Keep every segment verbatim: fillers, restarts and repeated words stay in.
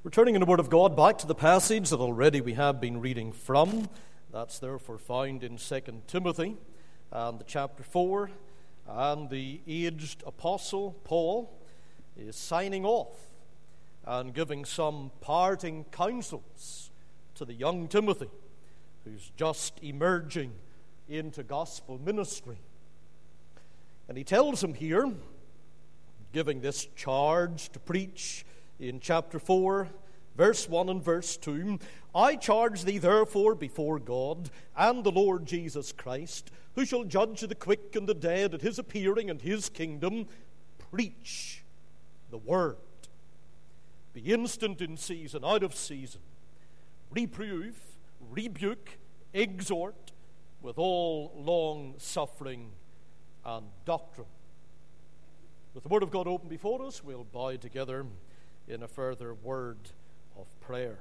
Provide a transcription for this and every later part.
Returning in the Word of God back to the passage that already we have been reading from, that's therefore found in Second Timothy and chapter four, and the aged apostle Paul is signing off and giving some parting counsels to the young Timothy, who's just emerging into gospel ministry. And he tells him here, giving this charge to preach in chapter four, verse one and verse two, I charge thee therefore before God and the Lord Jesus Christ, who shall judge the quick and the dead at his appearing and his kingdom, preach the word. Be instant in season, out of season. Reprove, rebuke, exhort with all long suffering and doctrine. With the Word of God open before us, we'll bow together in a further word of prayer.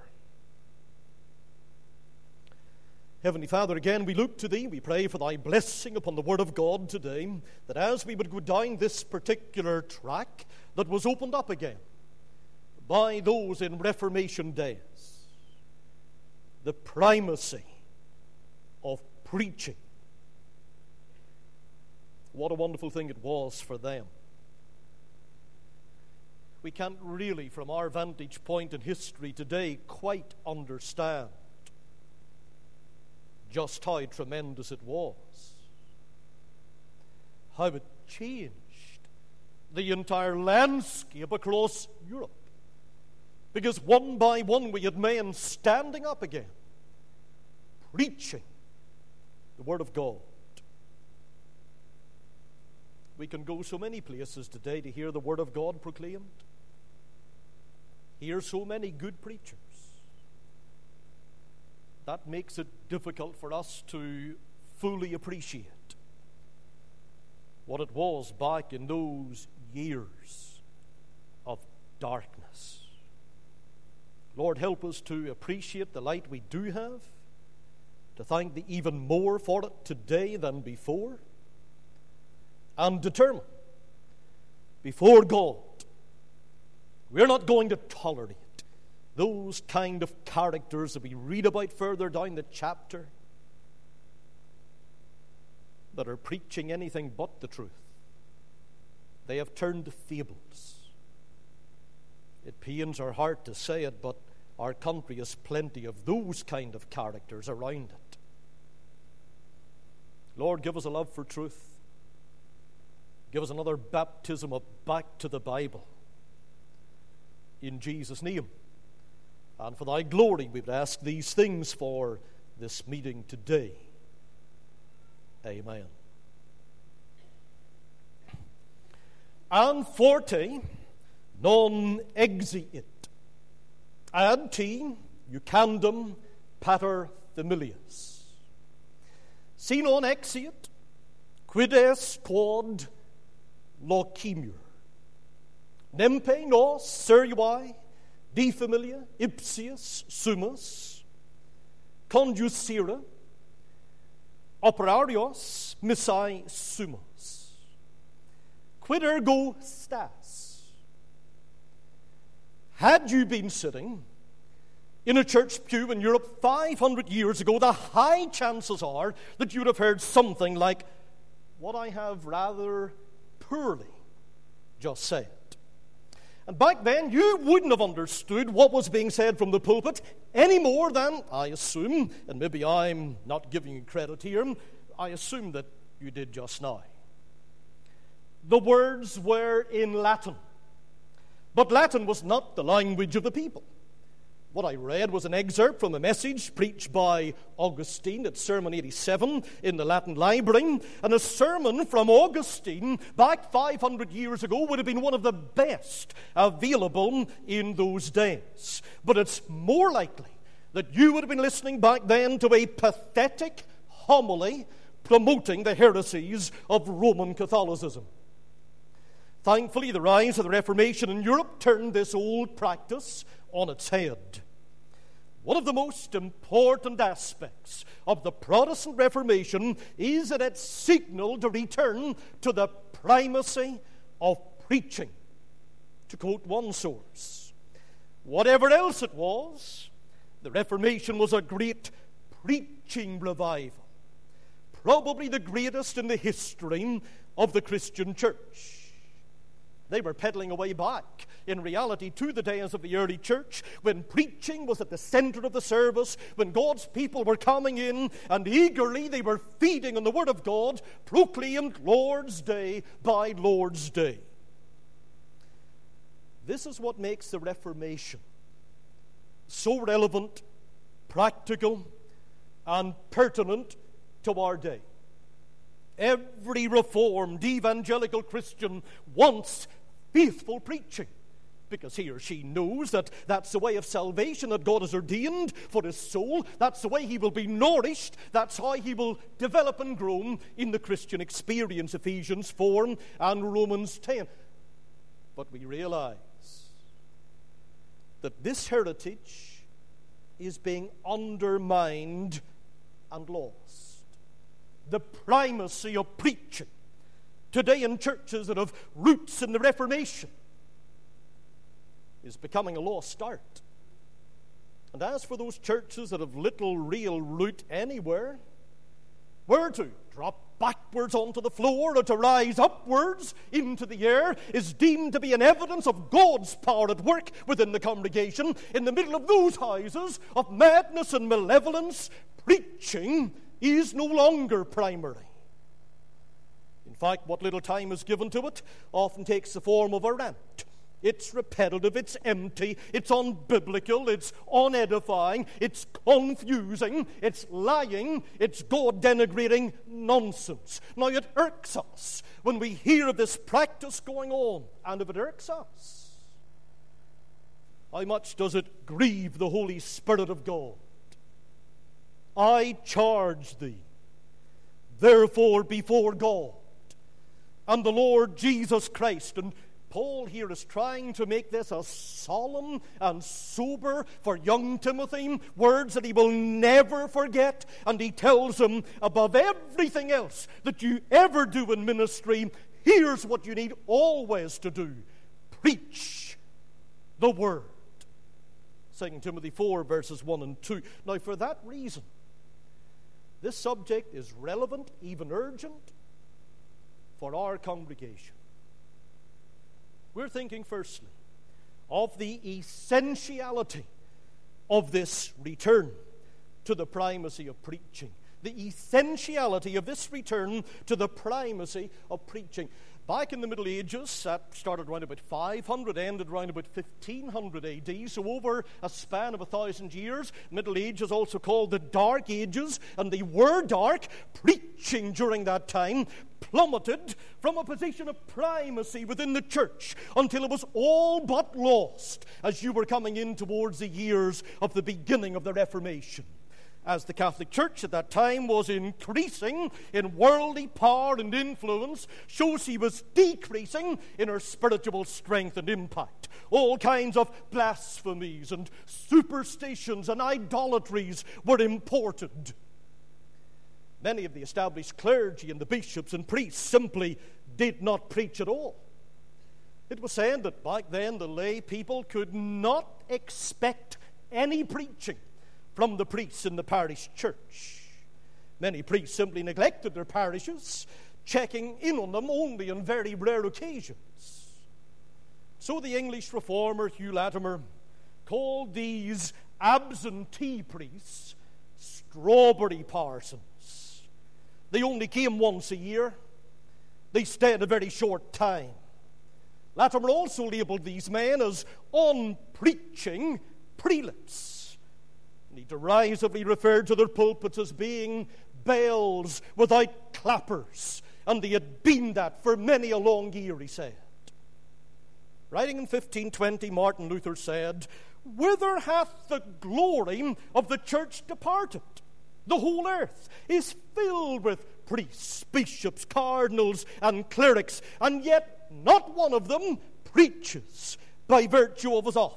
Heavenly Father, again we look to Thee. We pray for Thy blessing upon the Word of God today, that as we would go down this particular track that was opened up again by those in Reformation days, the primacy of preaching. What a wonderful thing it was for them. We can't really, from our vantage point in history today, quite understand just how tremendous it was. How it changed the entire landscape across Europe. Because one by one we had men standing up again, preaching the Word of God. We can go so many places today to hear the Word of God proclaimed. Hear so many good preachers. That makes it difficult for us to fully appreciate what it was back in those years of darkness. Lord, help us to appreciate the light we do have, to thank Thee even more for it today than before, and determine before God we're not going to tolerate those kind of characters that we read about further down the chapter that are preaching anything but the truth. They have turned to fables. It pains our heart to say it, but our country has plenty of those kind of characters around it. Lord, give us a love for truth. Give us another baptism of back to the Bible. In Jesus' name. And for Thy glory, we would ask these things for this meeting today. Amen. And forte non exiit ad te eucandum pater familias. Si non exiit quid est quod locimur. Nempe nos serui de familia ipsius sumus conducere operarios missae sumus. Quid ergo stas? Had you been sitting in a church pew in Europe five hundred years ago, the high chances are that you'd have heard something like what I have rather poorly just said. And back then, you wouldn't have understood what was being said from the pulpit any more than, I assume, and maybe I'm not giving you credit here, I assume that you did just now. The words were in Latin, but Latin was not the language of the people. What I read was an excerpt from a message preached by Augustine at Sermon eighty-seven in the Latin Library. And a sermon from Augustine back five hundred years ago would have been one of the best available in those days. But it's more likely that you would have been listening back then to a pathetic homily promoting the heresies of Roman Catholicism. Thankfully, the rise of the Reformation in Europe turned this old practice on its head. One of the most important aspects of the Protestant Reformation is that it signaled a return to the primacy of preaching. To quote one source, Whatever else it was, the Reformation was a great preaching revival, probably the greatest in the history of the Christian church. They were peddling away back, in reality, to the days of the early church, when preaching was at the center of the service, when God's people were coming in, and eagerly they were feeding on the Word of God, proclaimed Lord's Day by Lord's Day. This is what makes the Reformation so relevant, practical, and pertinent to our day. Every Reformed evangelical Christian wants faithful preaching, because he or she knows that that's the way of salvation that God has ordained for his soul. That's the way he will be nourished. That's how he will develop and grow in the Christian experience, Ephesians four and Romans ten. But we realize that this heritage is being undermined and lost. The primacy of preaching today in churches that have roots in the Reformation is becoming a lost art. And as for those churches that have little real root anywhere, where to drop backwards onto the floor or to rise upwards into the air is deemed to be an evidence of God's power at work within the congregation. In the middle of those houses of madness and malevolence, preaching is no longer primary. In fact, what little time is given to it often takes the form of a rant. It's repetitive, it's empty, it's unbiblical, it's unedifying, it's confusing, it's lying, it's God-denigrating nonsense. Now, it irks us when we hear of this practice going on, and if it irks us, how much does it grieve the Holy Spirit of God? I charge thee, therefore, before God and the Lord Jesus Christ. And Paul here is trying to make this a solemn and sober for young Timothy, words that he will never forget. And he tells him, above everything else that you ever do in ministry, here's what you need always to do: preach the word. Second Timothy four, verses one and two. Now, for that reason, this subject is relevant, even urgent, for our congregation. We're thinking, firstly, of the essentiality of this return to the primacy of preaching. The essentiality of this return to the primacy of preaching. Back in the Middle Ages, that started around about five hundred, ended around about fifteen hundred A D, so over a span of a thousand years. Middle Age is also called the Dark Ages, and they were dark. Preaching during that time plummeted from a position of primacy within the church until it was all but lost as you were coming in towards the years of the beginning of the Reformation. As the Catholic Church at that time was increasing in worldly power and influence, so she was decreasing in her spiritual strength and impact. All kinds of blasphemies and superstitions and idolatries were imported. Many of the established clergy and the bishops and priests simply did not preach at all. It was said that back then the lay people could not expect any preaching from the priests in the parish church. Many priests simply neglected their parishes, checking in on them only on very rare occasions. So the English reformer Hugh Latimer called these absentee priests strawberry parsons. They only came once a year. They stayed a very short time. Latimer also labeled these men as unpreaching prelates. He derisively referred to their pulpits as being bells without clappers, and they had been that for many a long year, he said. Writing in fifteen twenty, Martin Luther said, "Whither hath the glory of the church departed? The whole earth is filled with priests, bishops, cardinals, and clerics, and yet not one of them preaches by virtue of his office."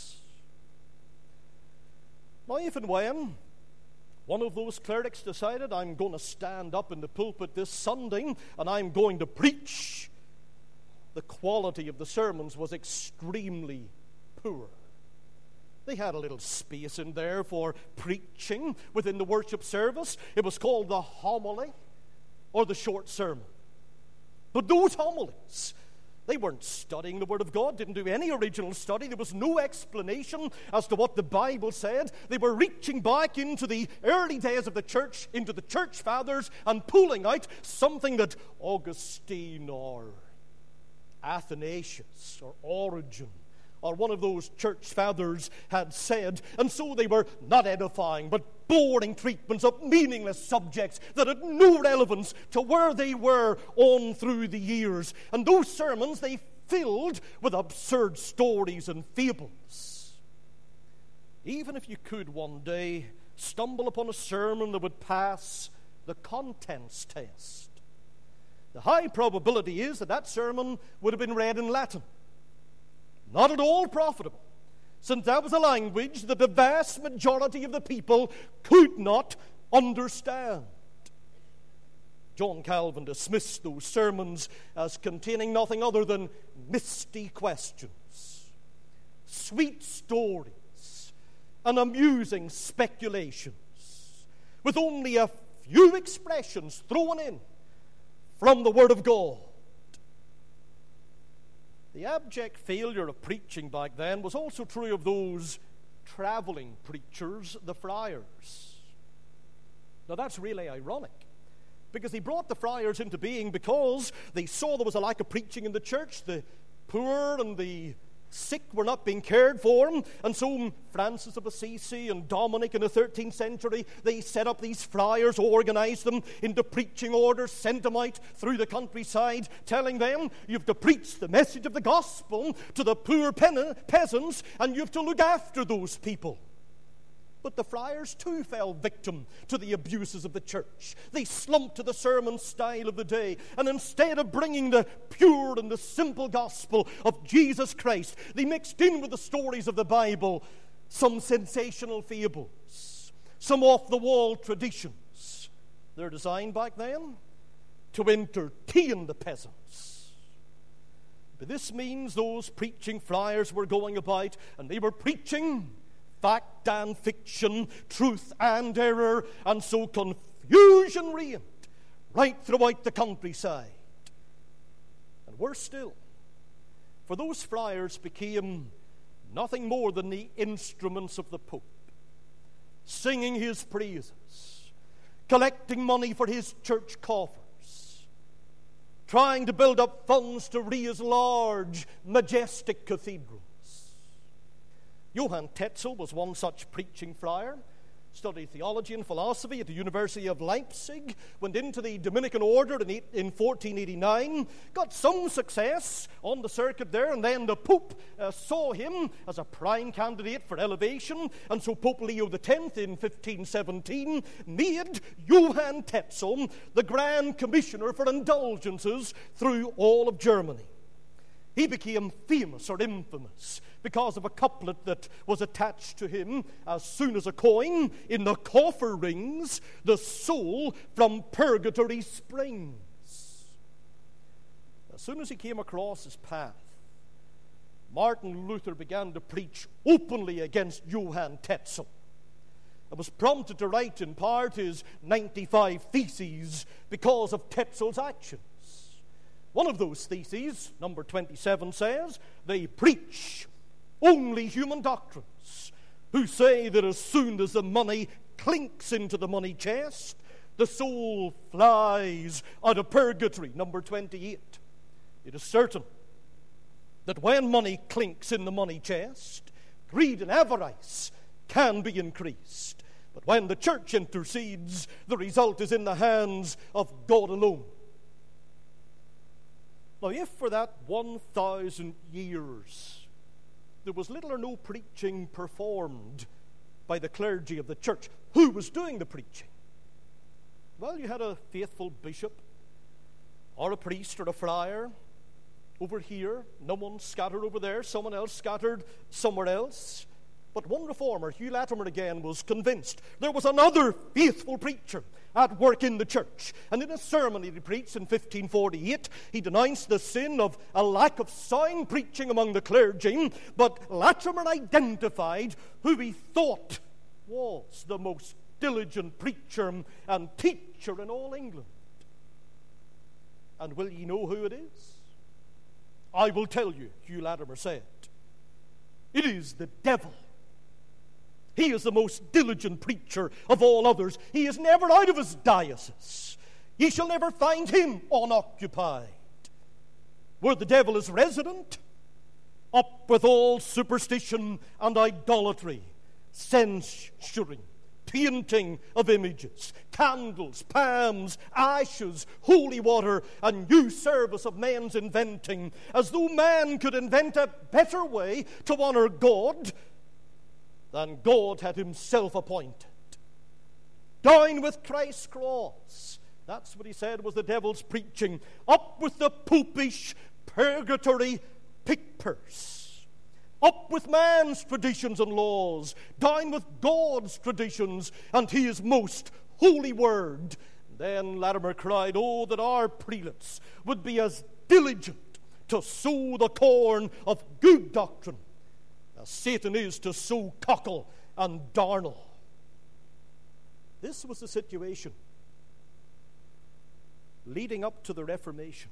Now, if and when one of those clerics decided, I'm going to stand up in the pulpit this Sunday and I'm going to preach, the quality of the sermons was extremely poor. They had a little space in there for preaching within the worship service. It was called the homily or the short sermon. But those homilies, they weren't studying the Word of God, didn't do any original study. There was no explanation as to what the Bible said. They were reaching back into the early days of the church, into the church fathers, and pulling out something that Augustine or Athanasius or Origen or one of those church fathers had said. And so they were not edifying, but boring treatments of meaningless subjects that had no relevance to where they were on through the years. And those sermons they filled with absurd stories and fables. Even if you could one day stumble upon a sermon that would pass the contents test, the high probability is that that sermon would have been read in Latin. Not at all profitable, since that was a language that the vast majority of the people could not understand. John Calvin dismissed those sermons as containing nothing other than misty questions, sweet stories, and amusing speculations, with only a few expressions thrown in from the Word of God. The abject failure of preaching back then was also true of those traveling preachers, the friars. Now that's really ironic, because they brought the friars into being because they saw there was a lack of preaching in the church. The poor and the sick were not being cared for, and so Francis of Assisi and Dominic in the thirteenth century, they set up these friars, organized them into preaching orders, sent them out through the countryside, telling them, you have to preach the message of the gospel to the poor pen- peasants, and you have to look after those people. But the friars too fell victim to the abuses of the church. They slumped to the sermon style of the day, and instead of bringing the pure and the simple gospel of Jesus Christ, they mixed in with the stories of the Bible some sensational fables, some off-the-wall traditions. They're designed back then to entertain the peasants. But this means those preaching friars were going about, and they were preaching fact and fiction, truth and error, and so confusion reigned right throughout the countryside. And worse still, for those friars became nothing more than the instruments of the Pope, singing his praises, collecting money for his church coffers, trying to build up funds to raise large, majestic cathedrals. Johann Tetzel was one such preaching friar, studied theology and philosophy at the University of Leipzig, went into the Dominican order in, eight, in fourteen eighty-nine, got some success on the circuit there, and then the Pope uh, saw him as a prime candidate for elevation, and so Pope Leo the tenth in fifteen seventeen made Johann Tetzel the Grand Commissioner for Indulgences through all of Germany. He became famous or infamous because of a couplet that was attached to him: as soon as a coin in the coffer rings, the soul from purgatory springs. As soon as he came across his path, Martin Luther began to preach openly against Johann Tetzel, and was prompted to write in part his ninety-five Theses because of Tetzel's actions. One of those theses, number twenty-seven, says, they preach only human doctrines, who say that as soon as the money clinks into the money chest, the soul flies out of purgatory. Number twenty-eight. It is certain that when money clinks in the money chest, greed and avarice can be increased. But when the church intercedes, the result is in the hands of God alone. Now, if for that one thousand years there was little or no preaching performed by the clergy of the church, who was doing the preaching? Well, you had a faithful bishop or a priest or a friar over here, no one scattered over there, someone else scattered somewhere else. But one reformer, Hugh Latimer again, was convinced there was another faithful preacher at work in the church. And in a sermon he preached in fifteen forty-eight, he denounced the sin of a lack of sound preaching among the clergy. But Latimer identified who he thought was the most diligent preacher and teacher in all England. And will ye know who it is? I will tell you, Hugh Latimer said. It is the devil. He is the most diligent preacher of all others. He is never out of his diocese. Ye shall never find him unoccupied. Where the devil is resident, up with all superstition and idolatry, censuring, painting of images, candles, palms, ashes, holy water, and new service of men's inventing, as though man could invent a better way to honor God than God had himself appointed. Down with Christ's cross. That's what he said was the devil's preaching. Up with the popish purgatory pick-purse. Up with man's traditions and laws. Down with God's traditions and his most holy word. Then Latimer cried, oh, that our prelates would be as diligent to sow the corn of good doctrine as Satan is to sow cockle and darnel. This was the situation leading up to the Reformation.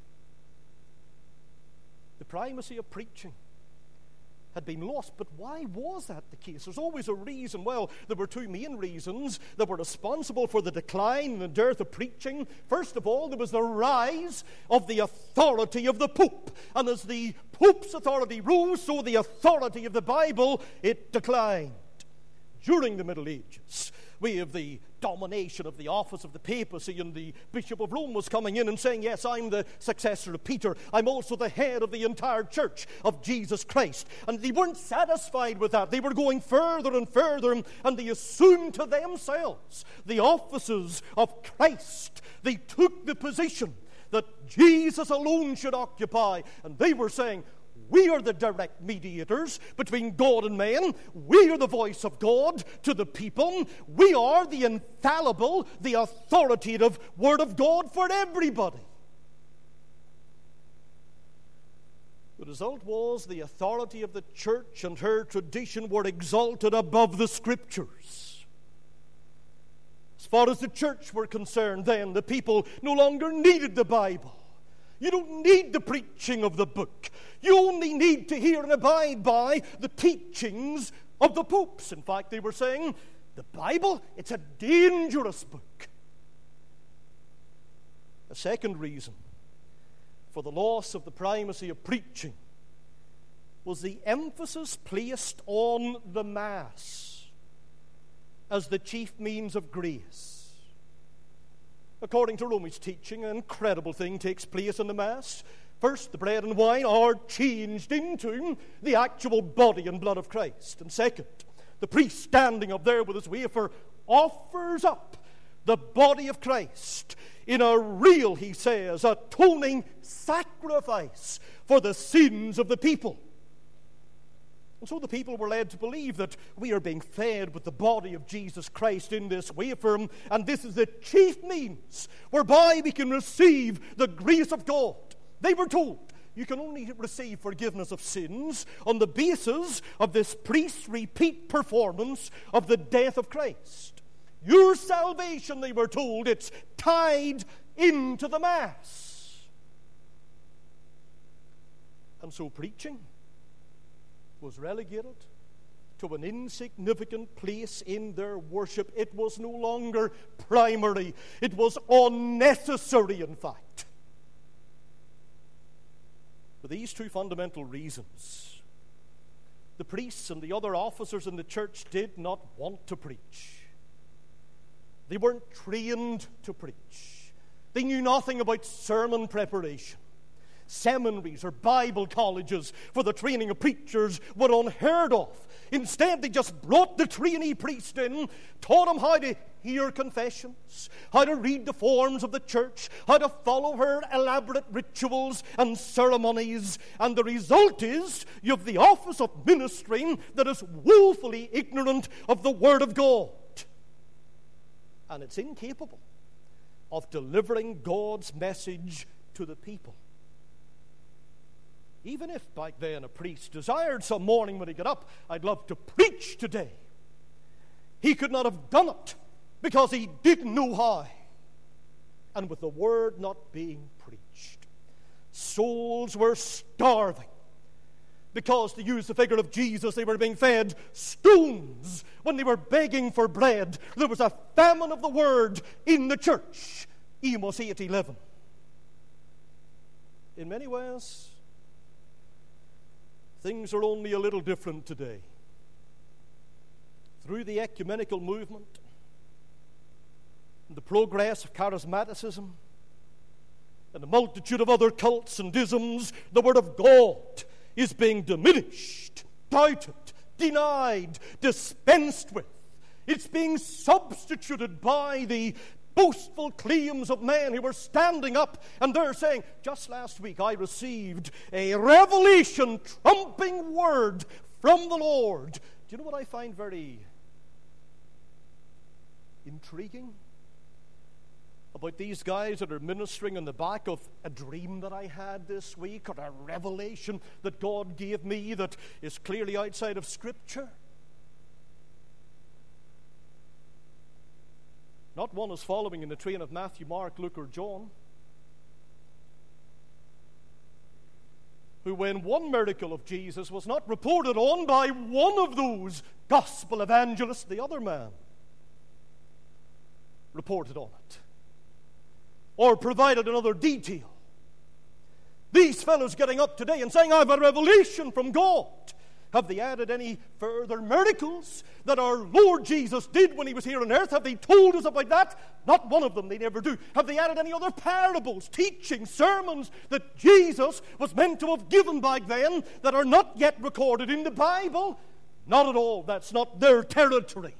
The primacy of preaching had been lost. But why was that the case? There's always a reason. Well, there were two main reasons that were responsible for the decline and the dearth of preaching. First of all, there was the rise of the authority of the Pope. And as the Pope's authority rose, so the authority of the Bible, it declined. During the Middle Ages, we have the domination of the office of the papacy, and the Bishop of Rome was coming in and saying, yes, I'm the successor of Peter. I'm also the head of the entire church of Jesus Christ. And they weren't satisfied with that. They were going further and further, and they assumed to themselves the offices of Christ. They took the position that Jesus alone should occupy. And they were saying, we are the direct mediators between God and man. We are the voice of God to the people. We are the infallible, the authoritative Word of God for everybody. The result was the authority of the church and her tradition were exalted above the Scriptures. As far as the church were concerned then, the people no longer needed the Bible. You don't need the preaching of the book. You only need to hear and abide by the teachings of the popes. In fact, they were saying, the Bible, it's a dangerous book. A second reason for the loss of the primacy of preaching was the emphasis placed on the Mass as the chief means of grace. According to Romy's teaching, an incredible thing takes place in the Mass. First, the bread and wine are changed into the actual body and blood of Christ. And second, the priest standing up there with his wafer offers up the body of Christ in a real, he says, atoning sacrifice for the sins of the people. And so the people were led to believe that we are being fed with the body of Jesus Christ in this wafer, and this is the chief means whereby we can receive the grace of God. They were told you can only receive forgiveness of sins on the basis of this priest's repeat performance of the death of Christ. Your salvation, they were told, it's tied into the Mass. And so preaching was relegated to an insignificant place in their worship. It was no longer primary. It was unnecessary, in fact. For these two fundamental reasons, the priests and the other officers in the church did not want to preach. They weren't trained to preach. They knew nothing about sermon preparation. seminaries or Bible colleges for the training of preachers were unheard of. Instead, they just brought the trainee priest in, taught him how to hear confessions, how to read the forms of the church, how to follow her elaborate rituals and ceremonies. And the result is you have the office of ministering that is woefully ignorant of the Word of God. And it's incapable of delivering God's message to the people. Even if back then a priest desired some morning when he got up, I'd love to preach today, he could not have done it because he didn't know how. And with the word not being preached, souls were starving because, to use the figure of Jesus, they were being fed stones when they were begging for bread. There was a famine of the word in the church. Amos eight eleven. In many ways, things are only a little different today. Through the ecumenical movement and the progress of charismaticism and the multitude of other cults and isms, the Word of God is being diminished, doubted, denied, dispensed with. It's being substituted by the boastful claims of men who were standing up and they're saying, just last week I received a revelation trumping word from the Lord. Do you know what I find very intriguing about these guys that are ministering on the back of a dream that I had this week, or a revelation that God gave me that is clearly outside of Scripture? Not one is following in the train of Matthew, Mark, Luke, or John, who, when one miracle of Jesus was not reported on by one of those gospel evangelists, the other man reported on it or provided another detail. These fellows getting up today and saying, I have a revelation from God. Have they added any further miracles that our Lord Jesus did when he was here on earth? Have they told us about that? Not one of them. They never do. Have they added any other parables, teaching, sermons that Jesus was meant to have given back then that are not yet recorded in the Bible? Not at all. That's not their territory.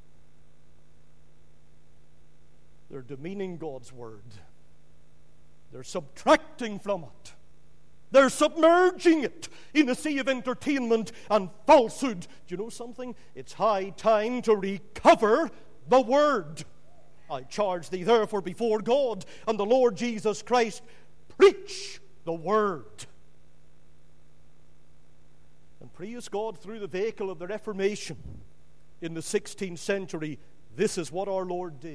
They're demeaning God's word. They're subtracting from it. They're submerging it in a sea of entertainment and falsehood. Do you know something? It's high time to recover the word. I charge thee therefore before God and the Lord Jesus Christ, preach the word. And praise God, through the vehicle of the Reformation in the sixteenth century, this is what our Lord did.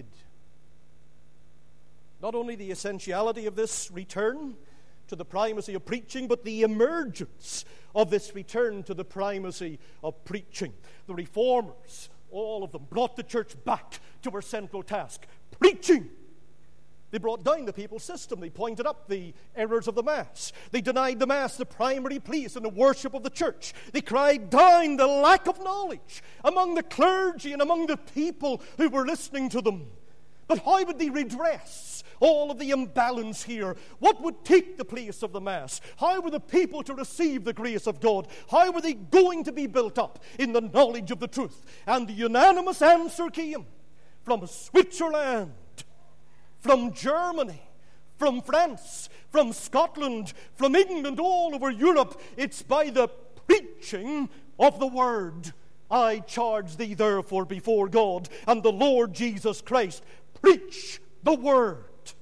Not only the essentiality of this return to the primacy of preaching, but the emergence of this return to the primacy of preaching. The Reformers, all of them, brought the church back to her central task, preaching. They brought down the papal system. They pointed up the errors of the Mass. They denied the Mass the primary place in the worship of the church. They cried down the lack of knowledge among the clergy and among the people who were listening to them. But how would they redress all of the imbalance here? What would take the place of the Mass? How were the people to receive the grace of God? How were they going to be built up in the knowledge of the truth? And the unanimous answer came from Switzerland, from Germany, from France, from Scotland, from England, all over Europe. It's by the preaching of the Word. I charge thee therefore before God and the Lord Jesus Christ, preach the Word.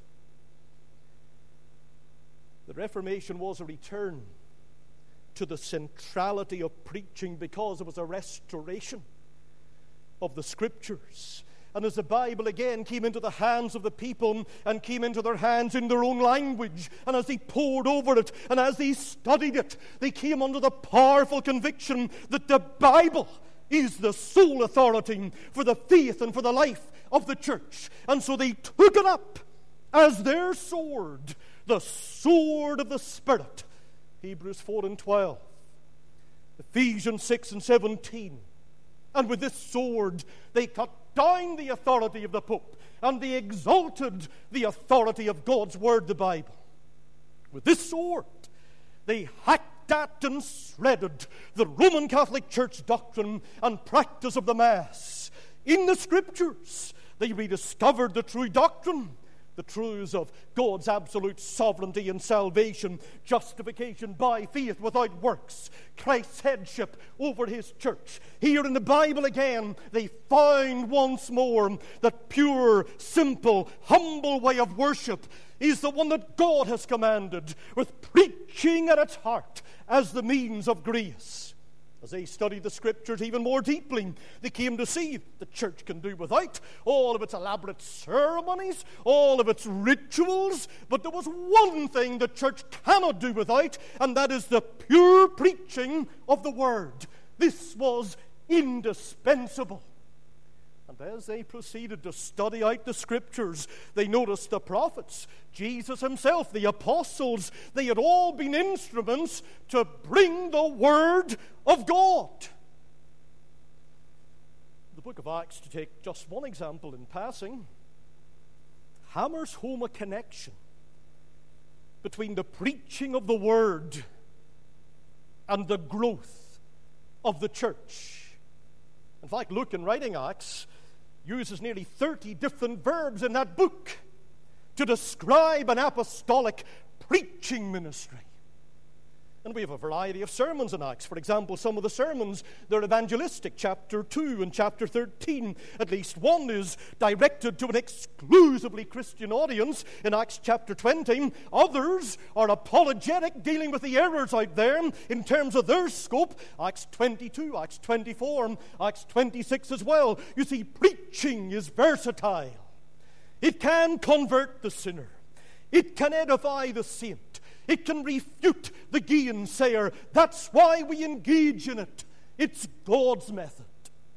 The Reformation was a return to the centrality of preaching because it was a restoration of the Scriptures. And as the Bible again came into the hands of the people and came into their hands in their own language, and as they pored over it and as they studied it, they came under the powerful conviction that the Bible is the sole authority for the faith and for the life of the church. And so they took it up as their sword, the sword of the Spirit. Hebrews four and twelve, Ephesians six and seventeen. And with this sword they cut down the authority of the Pope, and they exalted the authority of God's Word, the Bible. With this sword They hacked at and shredded the Roman Catholic Church doctrine and practice of the Mass. In the Scriptures, they rediscovered the true doctrine, the truths of God's absolute sovereignty and salvation, justification by faith without works, Christ's headship over his church. Here in the Bible again, they found once more that pure, simple, humble way of worship is the one that God has commanded, with preaching at its heart as the means of grace. As they studied the Scriptures even more deeply, they came to see the church can do without all of its elaborate ceremonies, all of its rituals, but there was one thing the church cannot do without, and that is the pure preaching of the Word. This was indispensable. And as they proceeded to study out the Scriptures, they noticed the prophets, Jesus himself, the apostles, they had all been instruments to bring the Word of God. The book of Acts, to take just one example in passing, hammers home a connection between the preaching of the Word and the growth of the church. In fact, Luke, in writing Acts, uses nearly thirty different verbs in that book to describe an apostolic preaching ministry. And we have a variety of sermons in Acts. For example, some of the sermons, they're evangelistic. Chapter two and chapter thirteen, at least one is directed to an exclusively Christian audience in Acts chapter twenty. Others are apologetic, dealing with the errors out there in terms of their scope. Acts twenty-two, Acts twenty-four, Acts twenty-six as well. You see, preaching is versatile. It can convert the sinner. It can edify the saint. It can refute the gainsayer. That's why we engage in it. It's God's method.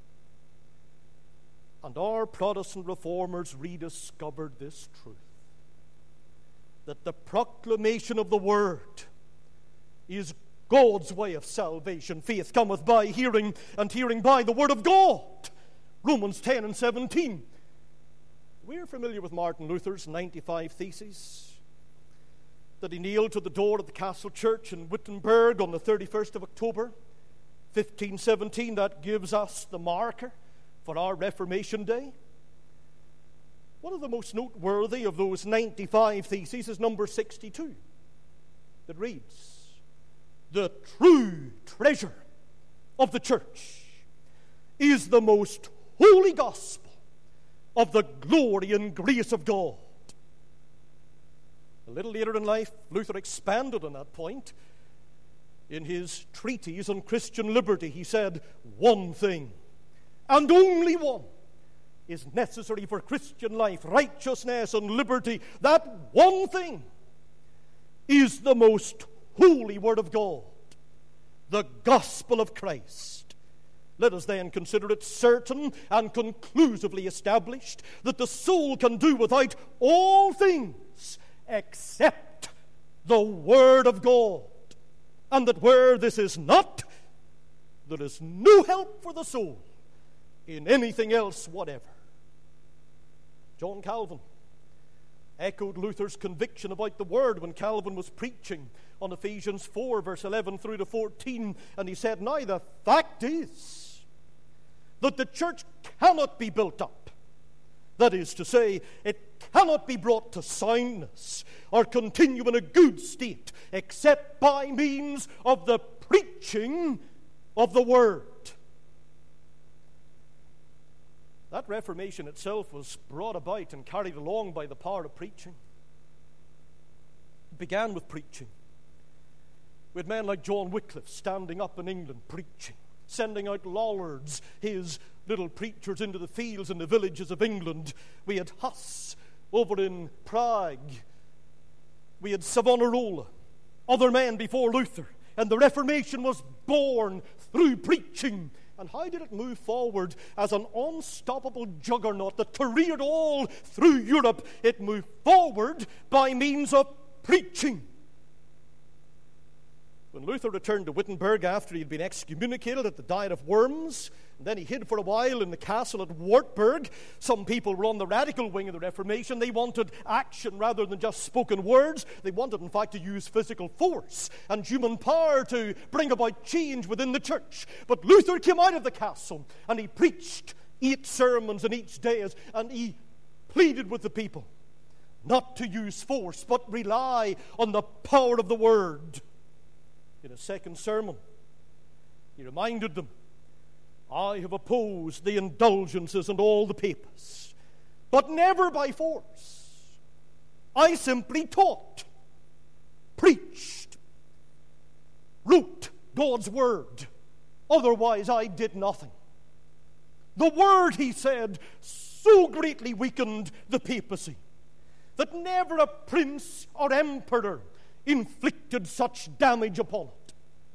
And our Protestant reformers rediscovered this truth, that the proclamation of the Word is God's way of salvation. Faith cometh by hearing, and hearing by the Word of God. Romans ten and seventeen. We're familiar with Martin Luther's ninety-five Theses that he nailed to the door of the Castle Church in Wittenberg on the thirty-first of October, fifteen seventeen. That gives us the marker for our Reformation Day. One of the most noteworthy of those ninety-five Theses is number sixty-two. That reads, "The true treasure of the church is the most holy gospel of the glory and grace of God." A little later in life, Luther expanded on that point. In his treatise on Christian liberty, he said, "One thing, and only one, is necessary for Christian life, righteousness and liberty. That one thing is the most holy Word of God, the gospel of Christ." Let us then consider it certain and conclusively established that the soul can do without all things except the Word of God, and that where this is not, there is no help for the soul in anything else whatever. John Calvin echoed Luther's conviction about the Word when Calvin was preaching on Ephesians four, verse eleven through to fourteen, and he said, "Now the fact is that the church cannot be built up. That is to say, it cannot be brought to soundness or continue in a good state except by means of the preaching of the Word." That Reformation itself was brought about and carried along by the power of preaching. It began with preaching. We had men like John Wycliffe standing up in England preaching, sending out Lollards, his little preachers, into the fields and the villages of England. We had Huss over in Prague. We had Savonarola, other men before Luther. And the Reformation was born through preaching. And how did it move forward as an unstoppable juggernaut that careered all through Europe? It moved forward by means of preaching. When Luther returned to Wittenberg after he had been excommunicated at the Diet of Worms, And then he hid for a while in the castle at Wartburg. Some people were on the radical wing of the Reformation. They wanted action rather than just spoken words. They wanted, in fact, to use physical force and human power to bring about change within the church. But Luther came out of the castle, and he preached eight sermons in each day, and he pleaded with the people not to use force, but rely on the power of the word. In a second sermon, he reminded them, I have opposed the indulgences and all the papists, but never by force. I simply taught, preached, wrote God's word. Otherwise, I did nothing. The word, he said, so greatly weakened the papacy that never a prince or emperor inflicted such damage upon it.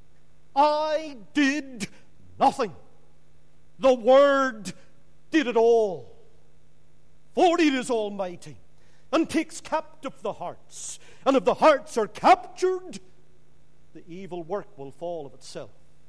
I did nothing. The word did it all. For it is almighty and takes captive the hearts. And if the hearts are captured, the evil work will fall of itself.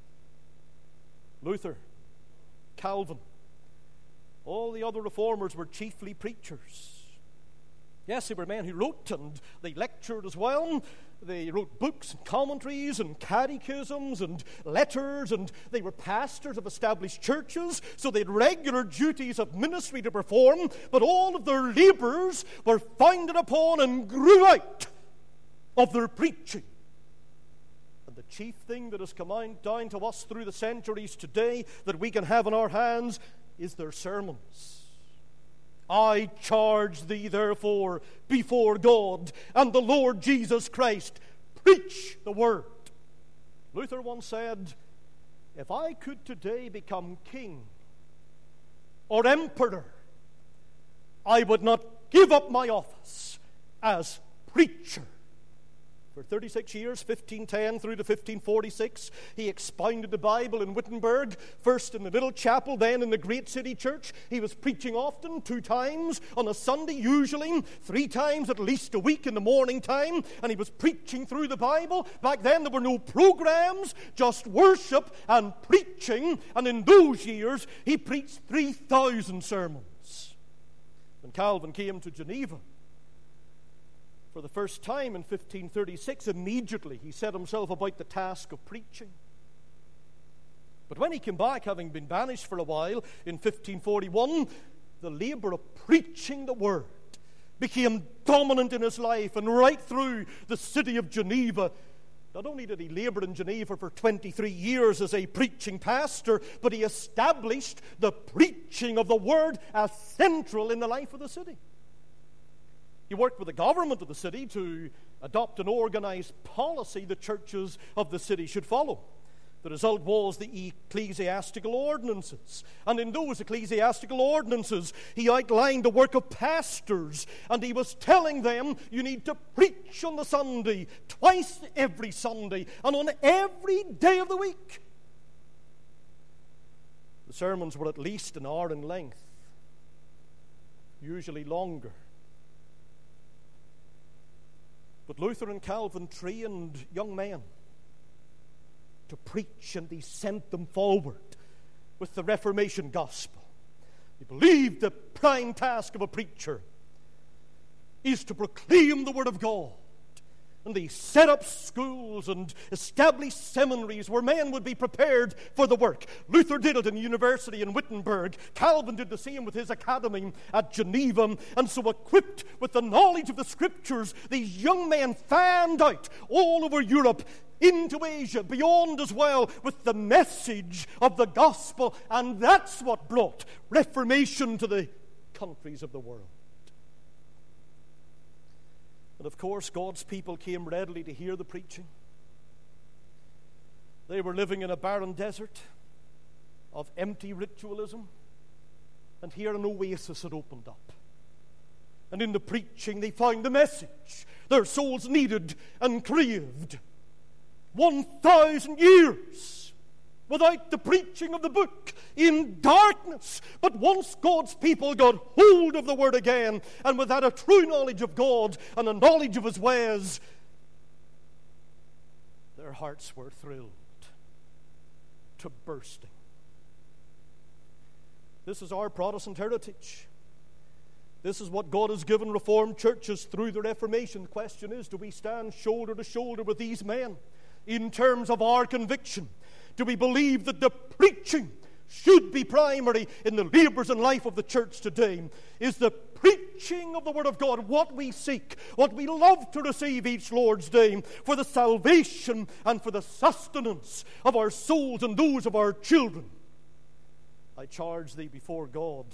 Luther, Calvin, all the other reformers were chiefly preachers. Yes, they were men who wrote, and they lectured as well. They wrote books and commentaries and catechisms and letters, and they were pastors of established churches, so they had regular duties of ministry to perform, but all of their labors were founded upon and grew out of their preaching. And the chief thing that has come on down to us through the centuries today that we can have in our hands is their sermons. I charge thee, therefore, before God and the Lord Jesus Christ, preach the word. Luther once said, if I could today become king or emperor, I would not give up my office as preacher. For thirty-six years, fifteen ten through to fifteen forty-six, he expounded the Bible in Wittenberg, first in the little chapel, then in the great city church. He was preaching often, two times on a Sunday, usually three times at least a week in the morning time, and he was preaching through the Bible. Back then there were no programs, just worship and preaching, and in those years he preached three thousand sermons. When Calvin came to Geneva for the first time in fifteen thirty-six, immediately he set himself about the task of preaching. But when he came back, having been banished for a while in fifteen forty-one, the labor of preaching the word became dominant in his life, and right through the city of Geneva, not only did he labor in Geneva for twenty-three years as a preaching pastor, but he established the preaching of the word as central in the life of the city. He worked with the government of the city to adopt an organized policy the churches of the city should follow. The result was the ecclesiastical ordinances. And in those ecclesiastical ordinances, he outlined the work of pastors. And he was telling them, you need to preach on the Sunday, twice every Sunday, and on every day of the week. The sermons were at least an hour in length, usually longer. But Luther and Calvin trained young men to preach, and he sent them forward with the Reformation gospel. They believed the prime task of a preacher is to proclaim the word of God. And they set up schools and established seminaries where men would be prepared for the work. Luther did it in university in Wittenberg. Calvin did the same with his academy at Geneva. And so, equipped with the knowledge of the Scriptures, these young men fanned out all over Europe, into Asia, beyond as well, with the message of the gospel. And that's what brought Reformation to the countries of the world. And of course, God's people came readily to hear the preaching. They were living in a barren desert of empty ritualism, and here an oasis had opened up. And in the preaching, they found the message their souls needed and craved. One thousand years without the preaching of the book, in darkness. But once God's people got hold of the word again, and with that a true knowledge of God and a knowledge of his ways, their hearts were thrilled to bursting. This is our Protestant heritage. This is what God has given Reformed churches through the Reformation. The question is, do we stand shoulder to shoulder with these men in terms of our conviction? Do we believe that the preaching should be primary in the labors and life of the church today? Is the preaching of the Word of God what we seek, what we love to receive each Lord's Day for the salvation and for the sustenance of our souls and those of our children? I charge thee before God.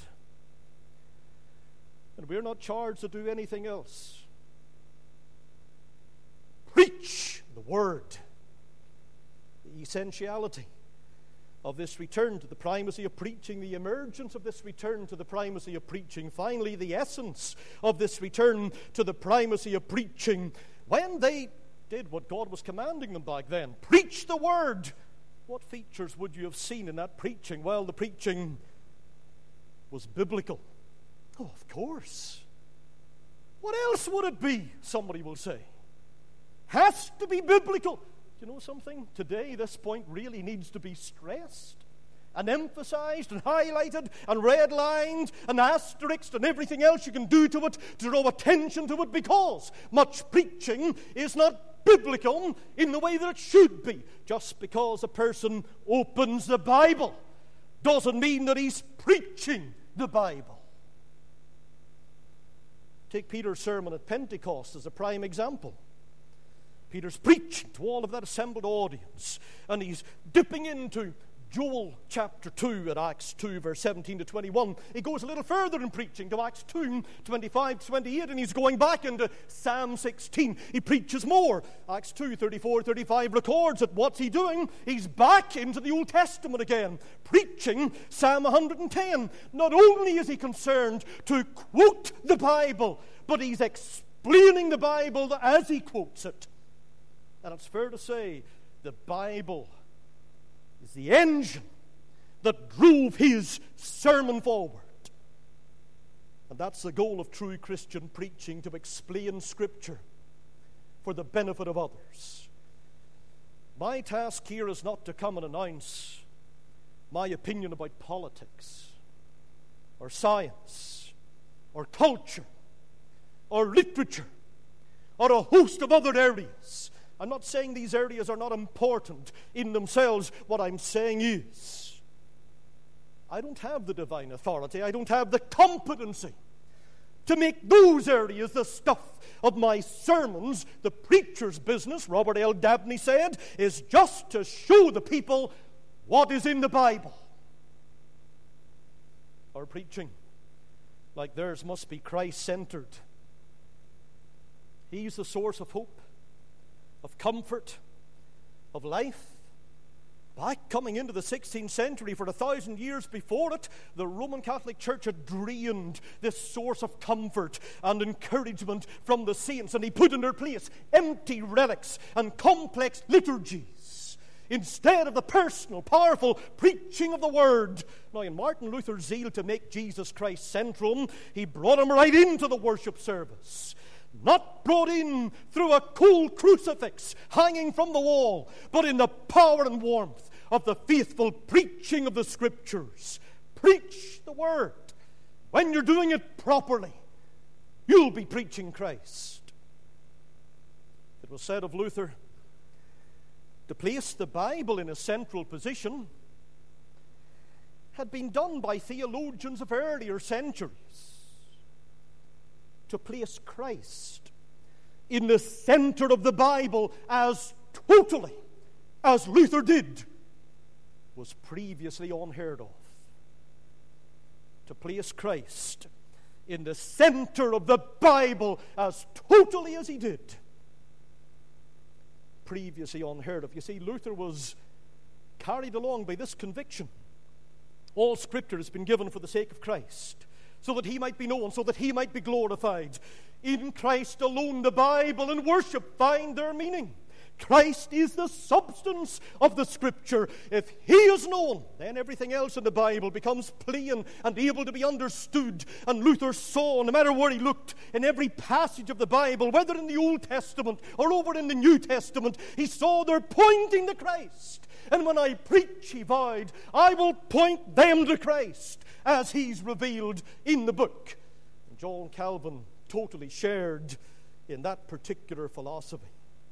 And we're not charged to do anything else. Preach the Word. The essentiality of this return to the primacy of preaching, the emergence of this return to the primacy of preaching, finally the essence of this return to the primacy of preaching. When they did what God was commanding them back then, preach the Word, what features would you have seen in that preaching? Well, the preaching was biblical. Oh, of course. What else would it be, somebody will say? Has to be biblical. You know something? Today, this point really needs to be stressed and emphasized and highlighted and redlined and asterisked and everything else you can do to it to draw attention to it, because much preaching is not biblical in the way that it should be. Just because a person opens the Bible doesn't mean that he's preaching the Bible. Take Peter's sermon at Pentecost as a prime example. Peter's preaching to all of that assembled audience, and he's dipping into Joel chapter two at Acts two, verse seventeen to twenty-one. He goes a little further in preaching to Acts two, twenty-five to twenty-eight, and he's going back into Psalm sixteen. He preaches more. Acts two, thirty-four, thirty-five records that what's he doing? He's back into the Old Testament again, preaching Psalm one hundred ten. Not only is he concerned to quote the Bible, but he's explaining the Bible as he quotes it. And it's fair to say the Bible is the engine that drove his sermon forward. And that's the goal of true Christian preaching, to explain Scripture for the benefit of others. My task here is not to come and announce my opinion about politics or science or culture or literature or a host of other areas. I'm not saying these areas are not important in themselves. What I'm saying is, I don't have the divine authority. I don't have the competency to make those areas the stuff of my sermons. The preacher's business, Robert L. Dabney said, is just to show the people what is in the Bible. Our preaching, like theirs, must be Christ-centered. He's the source of hope, of comfort, of life. Back coming into the sixteenth century, for a thousand years before it, the Roman Catholic Church had drained this source of comfort and encouragement from the saints, and he put in their place empty relics and complex liturgies instead of the personal, powerful preaching of the Word. Now, in Martin Luther's zeal to make Jesus Christ central, he brought him right into the worship service. Not brought in through a cool crucifix hanging from the wall, but in the power and warmth of the faithful preaching of the Scriptures. Preach the Word. When you're doing it properly, you'll be preaching Christ. It was said of Luther, to place the Bible in a central position had been done by theologians of earlier centuries. To place Christ in the center of the Bible as totally as Luther did was previously unheard of. To place Christ in the center of the Bible as totally as he did, previously unheard of. You see, Luther was carried along by this conviction. All Scripture has been given for the sake of Christ, so that he might be known, so that he might be glorified. In Christ alone the Bible and worship find their meaning. Christ is the substance of the Scripture. If He is known, then everything else in the Bible becomes plain and able to be understood. And Luther saw, no matter where he looked, in every passage of the Bible, whether in the Old Testament or over in the New Testament, he saw they're pointing to Christ. And when I preach, he vowed, I will point them to Christ as He's revealed in the book. And John Calvin totally shared in that particular philosophy.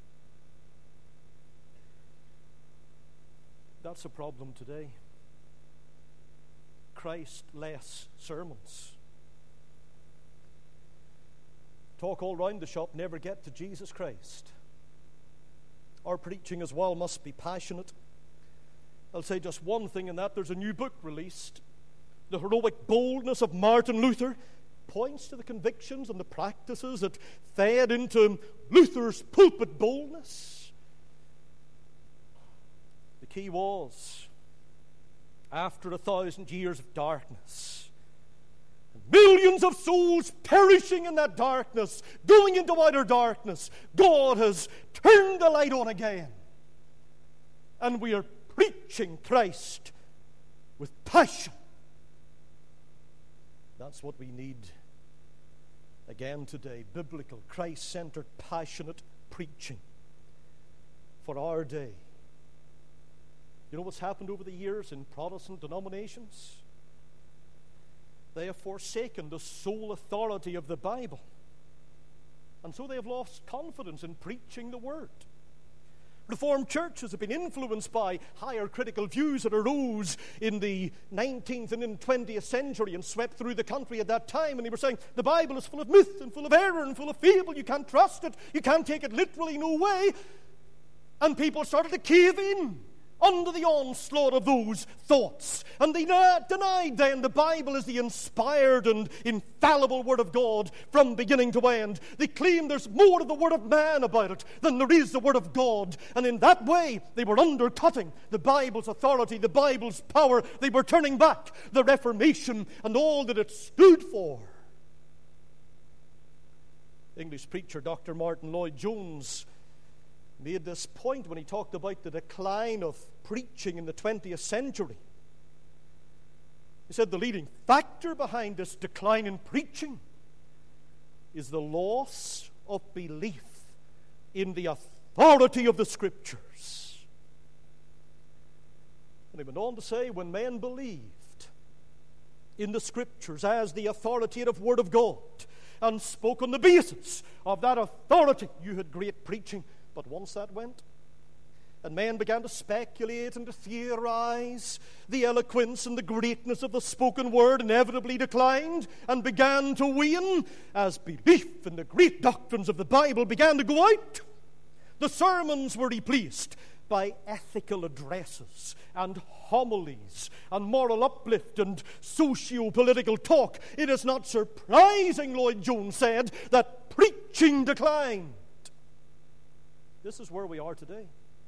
That's a problem today. Christ-less sermons. Talk all round the shop, never get to Jesus Christ. Our preaching as well must be passionate. I'll say just one thing in that. There's a new book released. The Heroic Boldness of Martin Luther points to the convictions and the practices that fed into Luther's pulpit boldness. The key was, after a thousand years of darkness, millions of souls perishing in that darkness, going into outer darkness, God has turned the light on again. And we are preaching Christ with passion. That's what we need again today. Biblical, Christ-centered, passionate preaching for our day. You know what's happened over the years in Protestant denominations? They have forsaken the sole authority of the Bible. And so they have lost confidence in preaching the Word. Reformed churches have been influenced by higher critical views that arose in the nineteenth and in twentieth century and swept through the country at that time. And they were saying, the Bible is full of myth and full of error and full of fable. You can't trust it. You can't take it literally, no way. And people started to cave in under the onslaught of those thoughts. And they denied then the Bible is the inspired and infallible Word of God from beginning to end. They claimed there's more of the Word of man about it than there is the Word of God. And in that way, they were undercutting the Bible's authority, the Bible's power. They were turning back the Reformation and all that it stood for. English preacher Doctor Martin Lloyd-Jones made this point when he talked about the decline of preaching in the twentieth century. He said the leading factor behind this decline in preaching is the loss of belief in the authority of the Scriptures. And he went on to say, when men believed in the Scriptures as the authoritative Word of God and spoke on the basis of that authority, you had great preaching. But once that went, and men began to speculate and to theorize, the eloquence and the greatness of the spoken word inevitably declined and began to wane as belief in the great doctrines of the Bible began to go out. The sermons were replaced by ethical addresses and homilies and moral uplift and socio-political talk. It is not surprising, Lloyd-Jones said, that preaching declined. This is where we are today.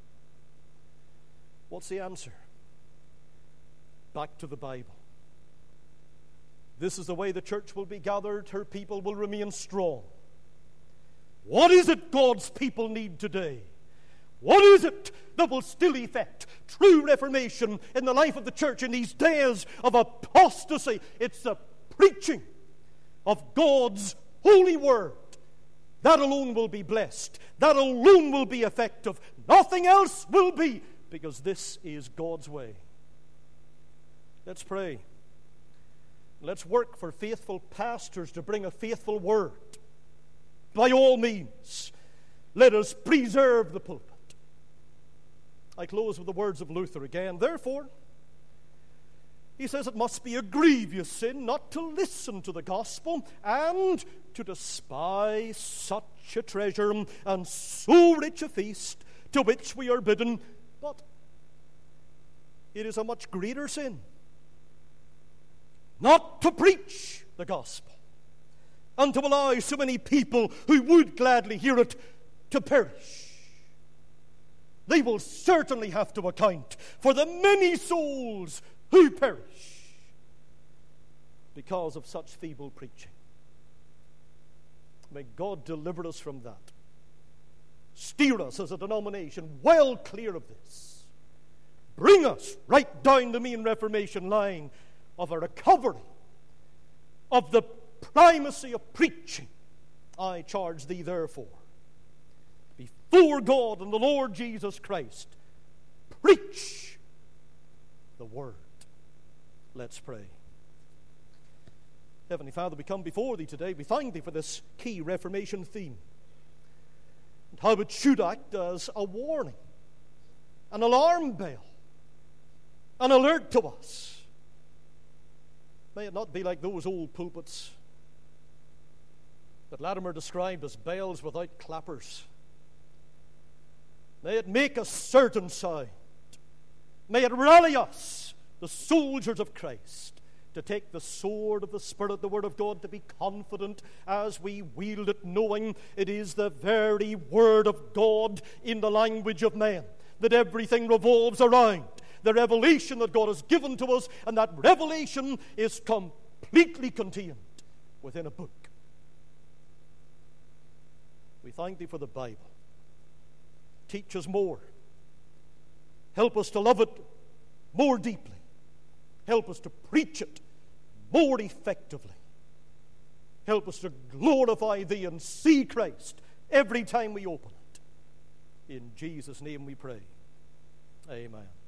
What's the answer? Back to the Bible. This is the way the church will be gathered. Her people will remain strong. What is it God's people need today? What is it that will still effect true reformation in the life of the church in these days of apostasy? It's the preaching of God's holy word. That alone will be blessed. That alone will be effective. Nothing else will be, because this is God's way. Let's pray. Let's work for faithful pastors to bring a faithful word. By all means, let us preserve the pulpit. I close with the words of Luther again. Therefore, he says it must be a grievous sin not to listen to the gospel and to despise such a treasure and so rich a feast to which we are bidden. But it is a much greater sin not to preach the gospel and to allow so many people who would gladly hear it to perish. They will certainly have to account for the many souls who perish because of such feeble preaching. May God deliver us from that. Steer us as a denomination well clear of this. Bring us right down the main Reformation line of a recovery of the primacy of preaching. I charge thee therefore, before God and the Lord Jesus Christ, preach the word. Let's pray. Heavenly Father, we come before thee today. We thank thee for this key Reformation theme, and how it should act as a warning, an alarm bell, an alert to us. May it not be like those old pulpits that Latimer described as bells without clappers. May it make a certain sound. May it rally us, the soldiers of Christ, to take the sword of the Spirit, the Word of God, to be confident as we wield it, knowing it is the very Word of God in the language of man, that everything revolves around the revelation that God has given to us, and that revelation is completely contained within a book. We thank thee for the Bible. Teach us more. Help us to love it more deeply. Help us to preach it more effectively. Help us to glorify thee and see Christ every time we open it. In Jesus' name we pray. Amen.